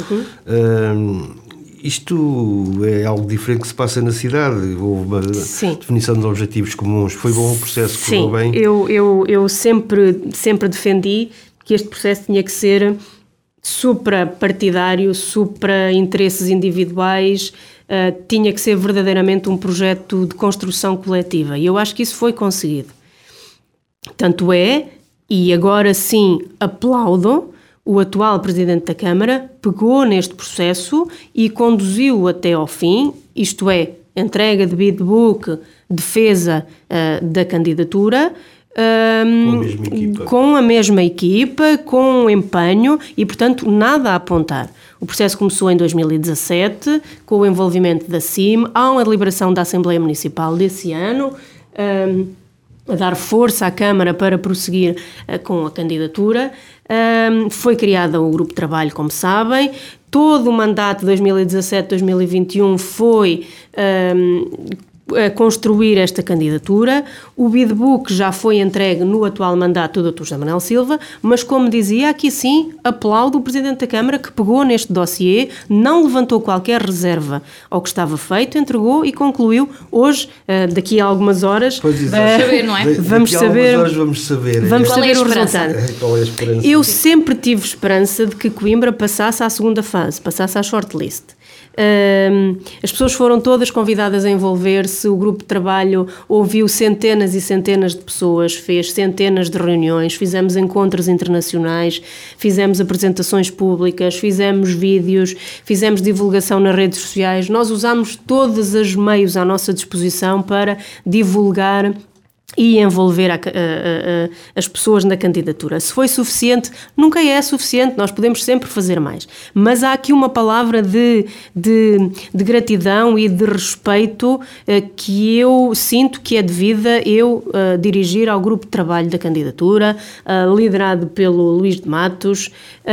Isto é algo diferente que se passa na cidade? Houve uma definição de objetivos comuns? Foi bom o processo? Sim, bem? Eu sempre defendi que este processo tinha que ser supra-partidário, supra-interesses individuais, tinha que ser verdadeiramente um projeto de construção coletiva. E eu acho que isso foi conseguido. Tanto é, e agora sim aplaudo, o atual Presidente da Câmara pegou neste processo e conduziu-o até ao fim, isto é, entrega de bid-book, defesa da candidatura, com a mesma equipa, com empenho e, portanto, nada a apontar. O processo começou em 2017, com o envolvimento da CIM, há uma deliberação da Assembleia Municipal desse ano, dar força à Câmara para prosseguir com a candidatura. Foi criado o grupo de trabalho, como sabem. Todo o mandato de 2017-2021 foi construir esta candidatura. O bidbook já foi entregue no atual mandato do Dr. José Manuel Silva, mas, como dizia, aqui sim aplaudo o Presidente da Câmara, que pegou neste dossiê, não levantou qualquer reserva ao que estava feito, entregou e concluiu hoje, daqui a algumas horas. Vamos saber, não é? Vamos saber o resultado. Qual é a esperança? Eu sempre tive esperança de que Coimbra passasse à segunda fase, passasse à shortlist. As pessoas foram todas convidadas a envolver-se, o grupo de trabalho ouviu centenas e centenas de pessoas, fez centenas de reuniões, fizemos encontros internacionais, fizemos apresentações públicas, fizemos vídeos, fizemos divulgação nas redes sociais. Nós usámos todos os meios à nossa disposição para divulgar e envolver as pessoas na candidatura. Se foi suficiente, nunca é suficiente, nós podemos sempre fazer mais. Mas há aqui uma palavra de gratidão e de respeito que eu sinto que é devida eu dirigir ao grupo de trabalho da candidatura, liderado pelo Luís de Matos,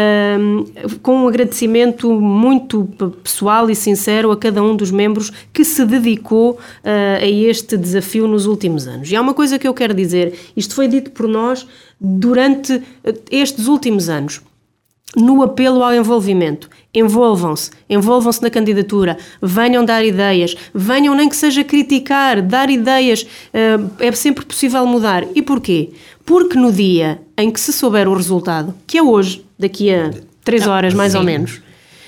com um agradecimento muito pessoal e sincero a cada um dos membros que se dedicou a este desafio nos últimos anos. E há uma coisa que eu quero dizer, isto foi dito por nós durante estes últimos anos, no apelo ao envolvimento. Envolvam-se na candidatura, venham dar ideias, venham nem que seja criticar, dar ideias, é sempre possível mudar. E porquê? Porque no dia em que se souber o resultado, que é hoje, daqui a 3 horas mais ou menos,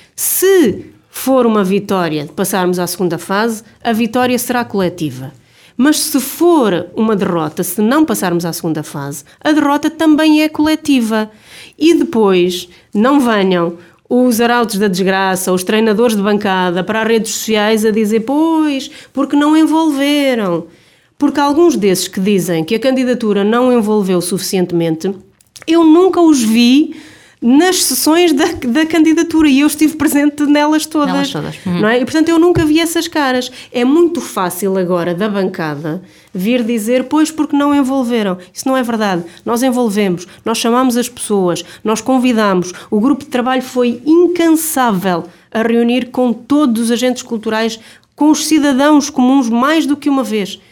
se for uma vitória de passarmos à segunda fase, a vitória será coletiva. Mas se for uma derrota, se não passarmos à segunda fase, a derrota também é coletiva. E depois não venham os arautos da desgraça, os treinadores de bancada para as redes sociais a dizer, pois, porque não envolveram. Porque alguns desses que dizem que a candidatura não envolveu suficientemente, eu nunca os vi nas sessões da candidatura e eu estive presente nelas todas. Não é? E portanto eu nunca vi essas caras. É muito fácil agora da bancada vir dizer, pois porque não envolveram. Isso não é verdade. Nós envolvemos, nós chamamos as pessoas, nós convidamos. O grupo de trabalho foi incansável a reunir com todos os agentes culturais, com os cidadãos comuns mais do que uma vez.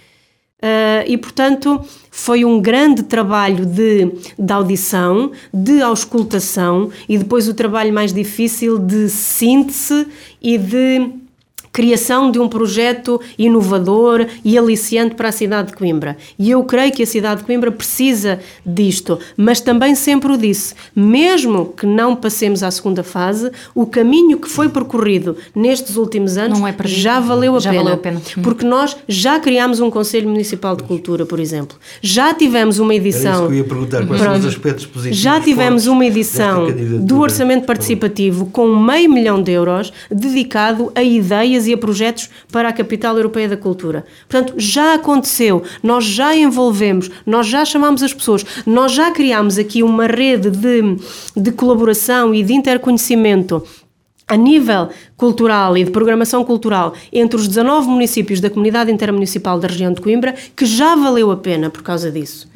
E portanto foi um grande trabalho de audição, de auscultação e depois o trabalho mais difícil de síntese e de criação de um projeto inovador e aliciante para a cidade de Coimbra. E eu creio que a cidade de Coimbra precisa disto, mas também sempre o disse, mesmo que não passemos à segunda fase, o caminho que foi percorrido nestes últimos anos já valeu a pena. Porque nós já criámos um Conselho Municipal de Cultura, por exemplo. Já tivemos uma edição... Era isso que eu ia perguntar, quais são os aspectos positivos? Já tivemos uma edição do Orçamento Participativo com 500 milhões de euros dedicado a ideias e a projetos para a Capital Europeia da Cultura. Portanto, já aconteceu, nós já envolvemos, nós já chamamos as pessoas, nós já criámos aqui uma rede de colaboração e de interconhecimento a nível cultural e de programação cultural entre os 19 municípios da Comunidade Intermunicipal da região de Coimbra, que já valeu a pena por causa disso.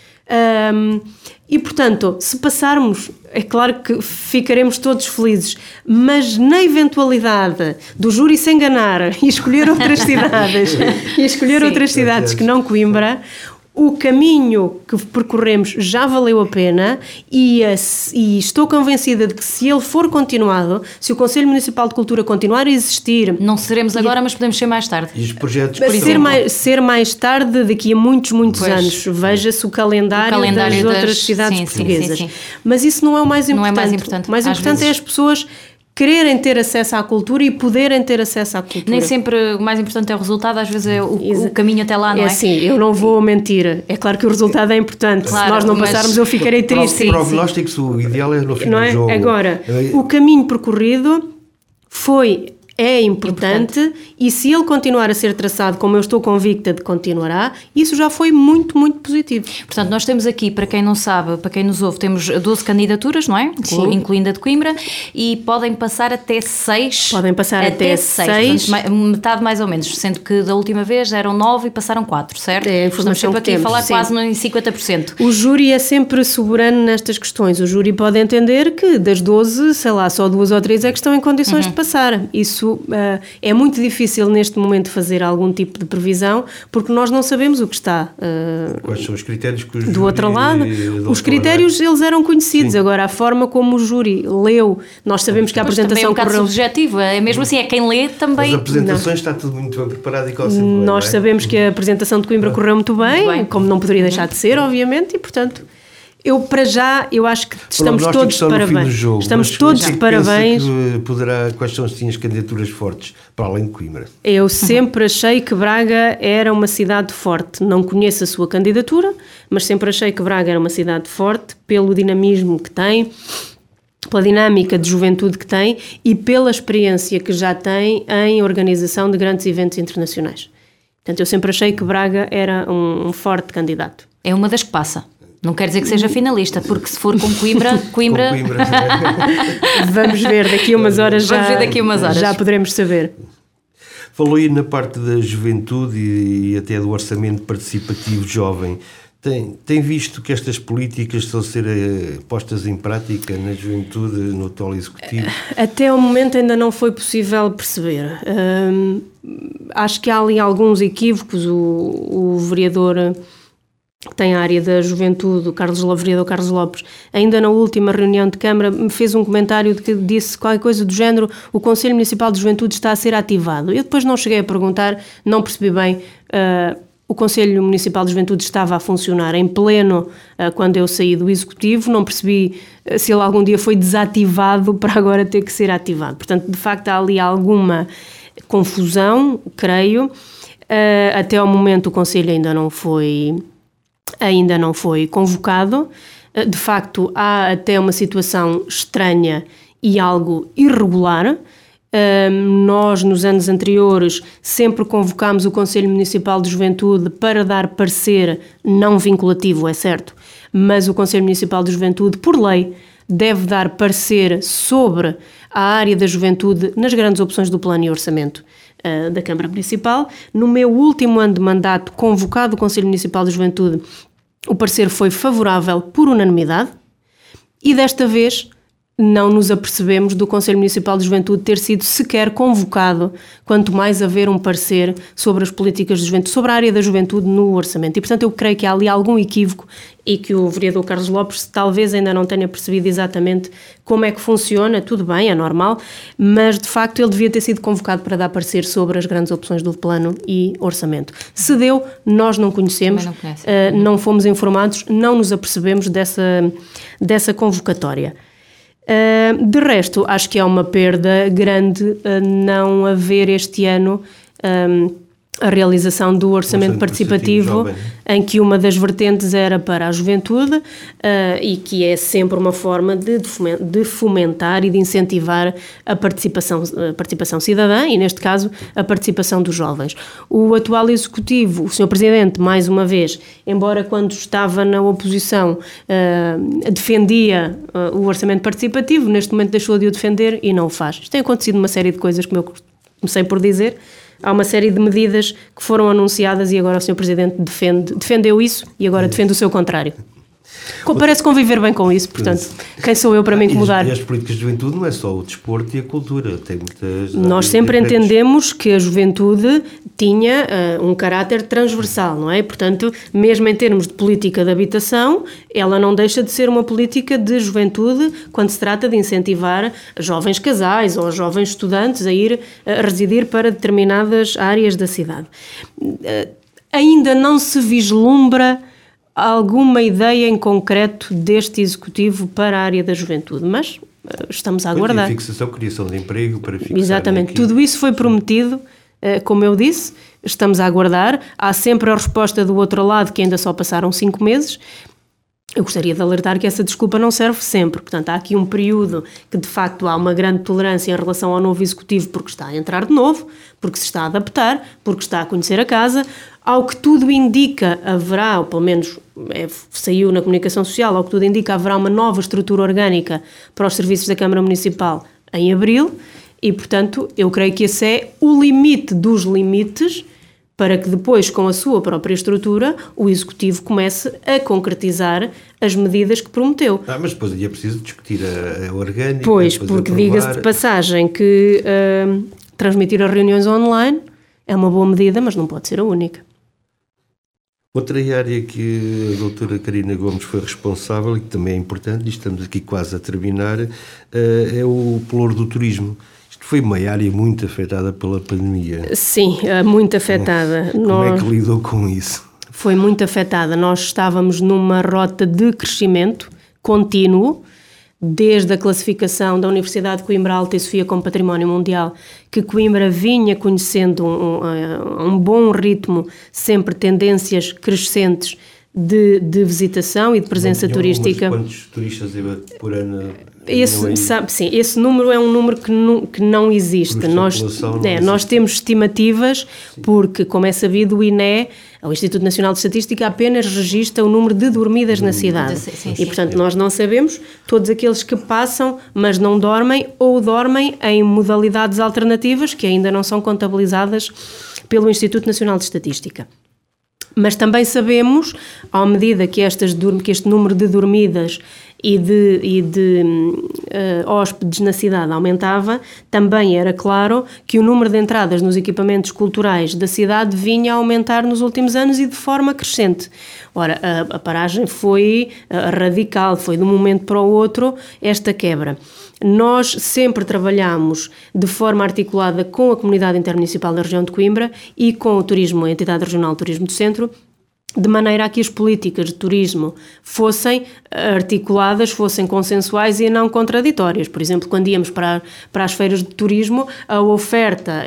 E, portanto, se passarmos, é claro que ficaremos todos felizes, mas na eventualidade do júri se enganar e escolher outras cidades, que não Coimbra, o caminho que percorremos já valeu a pena e estou convencida de que se ele for continuado, se o Conselho Municipal de Cultura continuar a existir... Não seremos agora, mas podemos ser mais tarde. E os projetos... Ser mais tarde, daqui a muitos anos. Veja-se o calendário das outras cidades portuguesas. Sim. Mas isso não é o mais importante. Não é mais importante. O mais importante é as pessoas quererem ter acesso à cultura e poderem ter acesso à cultura. Nem sempre o mais importante é o resultado, às vezes é o caminho até lá, não é? É assim, eu não vou mentir. É claro que o resultado é importante. Claro, se nós não passarmos, eu ficarei triste. Para o prognóstico, o ideal é no fim do jogo. Agora, o caminho percorrido foi é importante e se ele continuar a ser traçado como eu estou convicta de continuará, isso já foi muito, muito positivo. Portanto, nós temos aqui, para quem não sabe, para quem nos ouve, temos 12 candidaturas, não é? Sim. Incluindo a de Coimbra, e podem passar até 6. Podem passar até 6. Portanto, metade mais ou menos, sendo que da última vez eram 9 e passaram 4, certo? É a informação. Estamos sempre aqui a falar sim. quase em 50%. O júri é sempre soberano nestas questões. O júri pode entender que das 12, sei lá, só 2 ou 3 é que estão em condições de passar. Isso é muito difícil neste momento fazer algum tipo de previsão, porque nós não sabemos o que está quais são os critérios que o júri do outro lado. Os critérios eles eram conhecidos, sim. Agora a forma como o júri leu, nós sabemos que a apresentação também é um bocado subjetivo, é mesmo assim, é quem lê também. As apresentações está tudo muito bem preparado e corre sempre bem. Nós sabemos que a apresentação de Coimbra correu muito bem, como não poderia deixar de ser, obviamente, e portanto... Eu acho que estamos todos de parabéns. Estamos todos de parabéns. Quais são as candidaturas fortes para além de Coimbra? Eu sempre achei que Braga era uma cidade forte. Não conheço a sua candidatura, mas sempre achei que Braga era uma cidade forte pelo dinamismo que tem, pela dinâmica de juventude que tem e pela experiência que já tem em organização de grandes eventos internacionais. Portanto, eu sempre achei que Braga era um forte candidato. É uma das que passa. Não quer dizer que seja finalista, porque se for com Coimbra... Vamos ver daqui a umas horas já poderemos saber. Falou aí na parte da juventude e até do orçamento participativo jovem. Tem visto que estas políticas estão a ser postas em prática na juventude, no atual executivo? Até ao momento ainda não foi possível perceber. Acho que há ali alguns equívocos. O vereador... que tem a área da juventude, o vereador Carlos Lopes, ainda na última reunião de Câmara, me fez um comentário de que disse qualquer coisa do género: o Conselho Municipal de Juventude está a ser ativado. Eu depois não cheguei a perguntar, não percebi bem. O Conselho Municipal de Juventude estava a funcionar em pleno quando eu saí do Executivo, não percebi se ele algum dia foi desativado para agora ter que ser ativado. Portanto, de facto, há ali alguma confusão, creio. Até ao momento o Conselho ainda não foi convocado. De facto, há até uma situação estranha e algo irregular. Nós, nos anos anteriores, sempre convocámos o Conselho Municipal de Juventude para dar parecer não vinculativo, é certo, mas o Conselho Municipal de Juventude, por lei, deve dar parecer sobre a área da juventude nas grandes opções do plano e orçamento da Câmara Municipal. No meu último ano de mandato, convocado o Conselho Municipal de Juventude, o parecer foi favorável por unanimidade e desta vez não nos apercebemos do Conselho Municipal de Juventude ter sido sequer convocado, quanto mais haver um parecer sobre as políticas de juventude, sobre a área da juventude no orçamento. E, portanto, eu creio que há ali algum equívoco e que o vereador Carlos Lopes talvez ainda não tenha percebido exatamente como é que funciona. Tudo bem, é normal, mas, de facto, ele devia ter sido convocado para dar parecer sobre as grandes opções do plano e orçamento. Se deu, nós não conhecemos, não fomos informados, não nos apercebemos dessa convocatória. De resto, acho que é uma perda grande não haver este ano a realização do orçamento participativo em que uma das vertentes era para a juventude e que é sempre uma forma de fomentar e de incentivar a participação cidadã e, neste caso, a participação dos jovens. O atual Executivo, o Sr. Presidente, mais uma vez, embora quando estava na oposição defendia o orçamento participativo, neste momento deixou de o defender e não o faz. Isto tem acontecido uma série de coisas, como eu comecei por dizer. Há uma série de medidas que foram anunciadas e agora o Sr. Presidente defendeu isso e agora defende o seu contrário. Parece conviver bem com isso, portanto, quem sou eu para me incomodar? E as políticas de juventude não é só o desporto e a cultura, tem muitas... Nós sempre entendemos que a juventude tinha um caráter transversal, não é? Portanto, mesmo em termos de política de habitação, ela não deixa de ser uma política de juventude quando se trata de incentivar jovens casais ou jovens estudantes a ir residir para determinadas áreas da cidade. Ainda não se vislumbra alguma ideia em concreto deste Executivo para a área da juventude, mas estamos a aguardar. Fixação, criação de emprego para fixar. Exatamente, tudo isso foi prometido, como eu disse, estamos a aguardar. Há sempre a resposta do outro lado, que ainda só passaram 5 meses. Eu gostaria de alertar que essa desculpa não serve sempre. Portanto, há aqui um período que, de facto, há uma grande tolerância em relação ao novo executivo porque está a entrar de novo, porque se está a adaptar, porque está a conhecer a casa. Ao que tudo indica, haverá, ou pelo menos saiu na comunicação social, ao que tudo indica, haverá uma nova estrutura orgânica para os serviços da Câmara Municipal em abril e, portanto, eu creio que esse é o limite dos limites para que depois, com a sua própria estrutura, o Executivo comece a concretizar as medidas que prometeu. Mas depois é preciso discutir a orgânica. Pois, porque diga-se de passagem que transmitir as reuniões online é uma boa medida, mas não pode ser a única. Outra área que a doutora Carina Gomes foi responsável e que também é importante, e estamos aqui quase a terminar, é o pelouro do turismo. Foi uma área muito afetada pela pandemia. Sim, muito afetada. Como é que lidou com isso? Foi muito afetada. Nós estávamos numa rota de crescimento contínuo, desde a classificação da Universidade de Coimbra Alta e Sofia como Património Mundial, que Coimbra vinha conhecendo um bom ritmo, sempre tendências crescentes de visitação e de presença turística. Quantos turistas por ano? Esse número é um número que não existe. Nós temos estimativas porque, como é sabido, o INE, o Instituto Nacional de Estatística, apenas registra o número de dormidas na cidade. E, portanto, nós não sabemos todos aqueles que passam, mas não dormem ou dormem em modalidades alternativas que ainda não são contabilizadas pelo Instituto Nacional de Estatística. Mas também sabemos, à medida que este número de dormidas e de hóspedes na cidade aumentava, também era claro que o número de entradas nos equipamentos culturais da cidade vinha a aumentar nos últimos anos e de forma crescente. Ora, a paragem foi radical, foi de um momento para o outro esta quebra. Nós sempre trabalhamos de forma articulada com a Comunidade Intermunicipal da região de Coimbra e com o turismo, a Entidade Regional de Turismo do Centro, de maneira a que as políticas de turismo fossem articuladas, fossem consensuais e não contraditórias. Por exemplo, quando íamos para as feiras de turismo, a oferta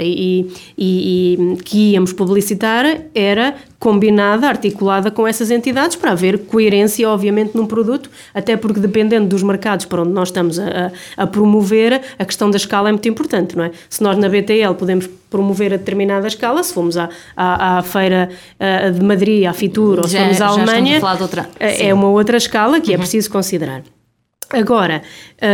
que íamos publicitar era combinada, articulada com essas entidades para haver coerência, obviamente, num produto, até porque dependendo dos mercados para onde nós estamos a promover, a questão da escala é muito importante, não é? Se nós na BTL podemos promover a determinada escala, se formos à feira de Madrid, à Fitur, ou se formos à Alemanha, é uma outra escala que é preciso considerar. Agora,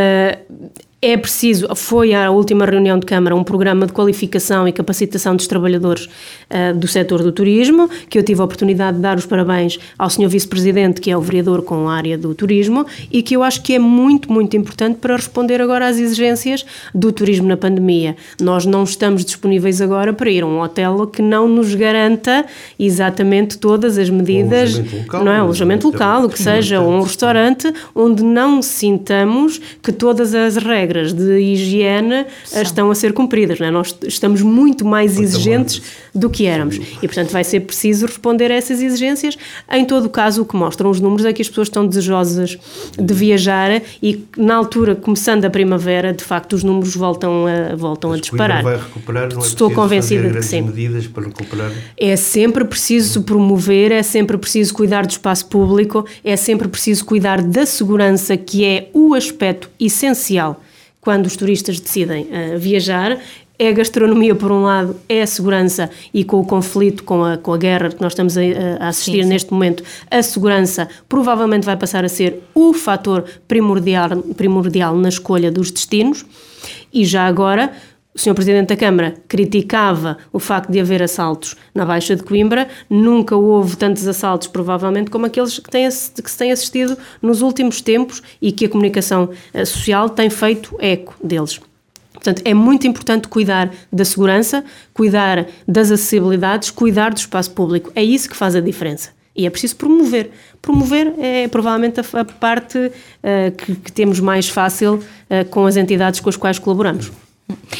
é preciso, foi à última reunião de Câmara um programa de qualificação e capacitação dos trabalhadores do setor do turismo, que eu tive a oportunidade de dar os parabéns ao Sr. Vice-Presidente, que é o vereador com a área do turismo, e que eu acho que é muito, muito importante para responder agora às exigências do turismo na pandemia. Nós não estamos disponíveis agora para ir a um hotel que não nos garanta exatamente todas as medidas, não é? Um alojamento local, o que seja, ou um restaurante onde não sintamos que todas as regras de higiene estão a ser cumpridas, não é? Nós estamos muito mais exigentes do que éramos e, portanto, vai ser preciso responder a essas exigências. Em todo o caso, o que mostram os números é que as pessoas estão desejosas de viajar e, na altura, começando a primavera, de facto, os números voltam a disparar. Vai recuperar, não é? Estou convencida de que sim. Medidas para recuperar. É sempre preciso promover, é sempre preciso cuidar do espaço público, é sempre preciso cuidar da segurança, que é o aspecto essencial quando os turistas decidem viajar. É a gastronomia, por um lado, é a segurança, e com o conflito, com a guerra que nós estamos a assistir neste momento, a segurança provavelmente vai passar a ser o fator primordial na escolha dos destinos. E já agora, o Sr. Presidente da Câmara criticava o facto de haver assaltos na Baixa de Coimbra. Nunca houve tantos assaltos, provavelmente, como aqueles que se têm assistido nos últimos tempos e que a comunicação social tem feito eco deles. Portanto, é muito importante cuidar da segurança, cuidar das acessibilidades, cuidar do espaço público. É isso que faz a diferença. E é preciso promover. Promover é provavelmente a parte que temos mais fácil com as entidades com as quais colaboramos.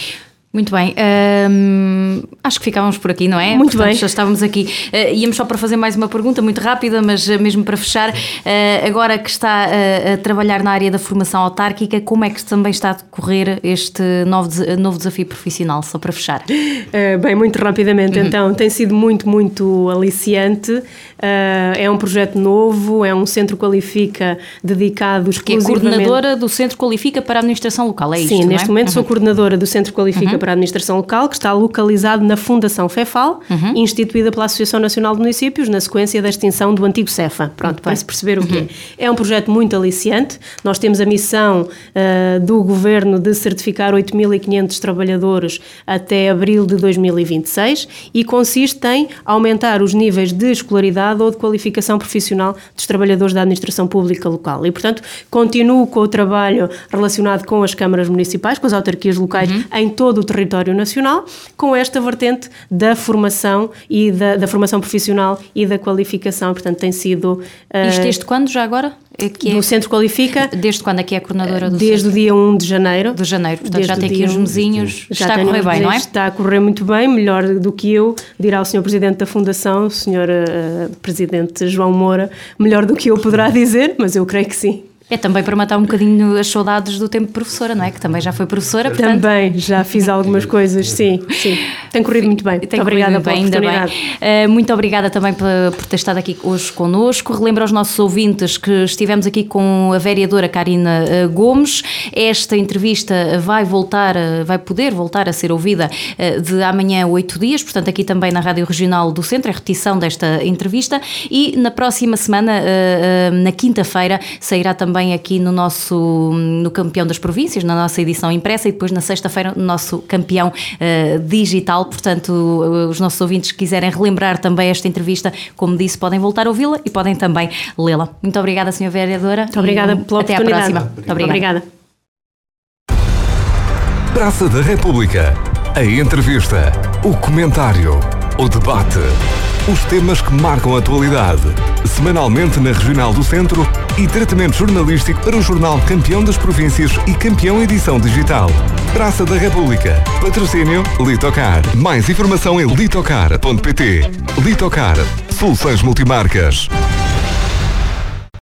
Muito bem, acho que ficávamos por aqui, não é? Muito Portanto, bem. Já estávamos aqui. Íamos só para fazer mais uma pergunta muito rápida, mas mesmo para fechar, agora que está a trabalhar na área da formação autárquica, como é que também está a decorrer este novo desafio profissional? Só para fechar. Bem, muito rapidamente, então, tem sido muito aliciante. É um projeto novo, é um Centro Qualifica dedicado exclusivamente... Que é coordenadora do Centro Qualifica para a Administração Local, é isto, Sim, não é? neste momento sou coordenadora do Centro Qualifica para a Administração Local, que está localizado na Fundação FEFAL, instituída pela Associação Nacional de Municípios, na sequência da extinção do antigo CEFA. Pronto, para se perceber o que é. É um projeto muito aliciante. Nós temos a missão do Governo de certificar 8.500 trabalhadores até abril de 2026 e consiste em aumentar os níveis de escolaridade ou de qualificação profissional dos trabalhadores da administração pública local. E, portanto, continuo com o trabalho relacionado com as câmaras municipais, com as autarquias locais em todo o território nacional, com esta vertente da formação e da formação profissional e da qualificação. Portanto, tem sido... Isto desde quando, já agora? Do Centro Qualifica. Desde quando é que é a coordenadora do Desde Centro? o dia 1 de janeiro. De janeiro, portanto Desde já tem aqui os mesinhos. Está a correr bem, não é? Está a correr muito bem, melhor do que eu, dirá o Sr. Presidente da Fundação, o Sr. Presidente João Moura, melhor do que eu poderá dizer, mas eu creio que sim. É também para matar um bocadinho as saudades do tempo de professora, não é? Que também já foi professora, portanto... Também, já fiz algumas coisas, sim. Tem corrido muito bem. Muito obrigada pela oportunidade. Muito obrigada também por ter estado aqui hoje connosco. Relembro aos nossos ouvintes que estivemos aqui com a vereadora Karina Gomes. Esta entrevista vai poder voltar a ser ouvida de amanhã a 8 dias, portanto aqui também na Rádio Regional do Centro, a repetição desta entrevista, e na próxima semana, na quinta-feira, sairá também aqui no Campeão das Províncias, na nossa edição impressa, e depois na sexta-feira no nosso Campeão digital. Portanto, os nossos ouvintes que quiserem relembrar também esta entrevista, como disse, podem voltar a ouvi-la e podem também lê-la. Muito obrigada, Sra. Vereadora. Muito obrigada pela oportunidade. Até à próxima. Muito obrigada. Praça da República. A entrevista, o comentário, o debate, os temas que marcam a atualidade. Semanalmente na Regional do Centro e tratamento jornalístico para o jornal Campeão das Províncias e Campeão Edição Digital. Praça da República. Patrocínio Litocar. Mais informação em litocar.pt. Litocar. Soluções multimarcas.